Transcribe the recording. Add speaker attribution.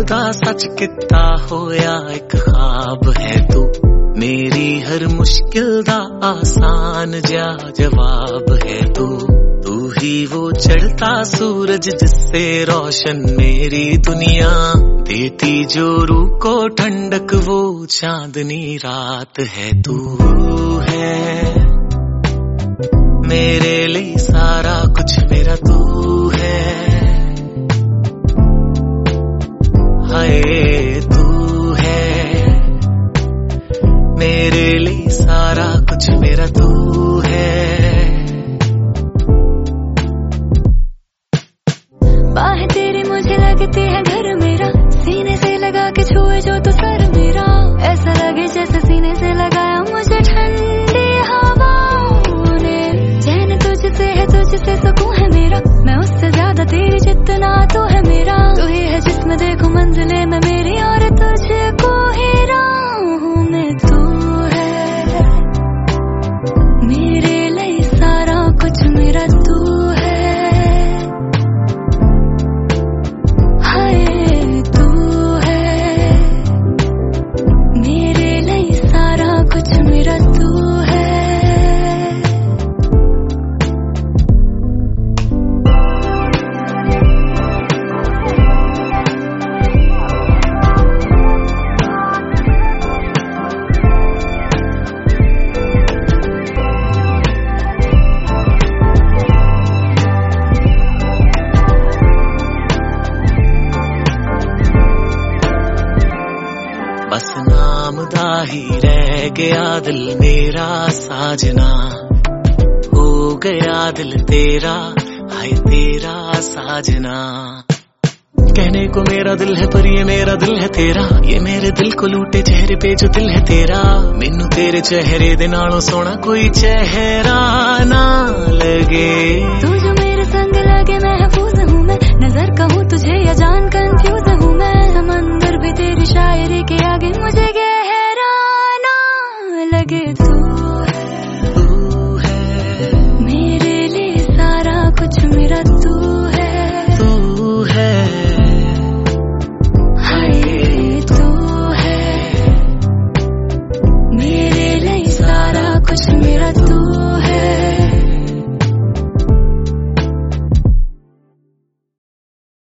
Speaker 1: खुदा सच किता होया एक ख्वाब है तू, मेरी हर मुश्किल दा आसान जा जवाब है तू। तू ही वो चढ़ता सूरज जिससे रोशन मेरी दुनिया, देती जो रूह को ठंडक वो चांदनी रात है तू। है मेरे लिए सारा कुछ मेरा तू है, हाय तू है मेरे लिए सारा कुछ मेरा तू है।
Speaker 2: बाहें तेरी मुझे लगती है घर मेरा, सीने से लगा के छुए जो तो सर मेरा, ऐसा लगे जैसे सीने से लगाया मुझे ठंडी हवाओं ने। चैन तुझसे है तुझसे सुकून है मेरा, मैं उससे ज्यादा तेरी जितना तू है मेरा। तू ही है जिसमें देखो मंजिलें में मेरी, और तुझको ही राहों में तू है। मेरे लिए सारा कुछ मेरा तू है, मेरा तू है।
Speaker 1: बस नाम दा ही रह गया दिल मेरा साजना, हो गया दिल तेरा हाय तेरा साजना। कहने को मेरा दिल है पर ये मेरा दिल है तेरा, ये मेरे दिल को लूटे चेहरे पे जो दिल है तेरा। मैनू तेरे चेहरे दे नालों सोना कोई चेहरा ना लगे,
Speaker 2: तू जो मेरे संग लगे महफूज हूँ मैं, नजर कहूँ तुझे या जान कंफ्यूज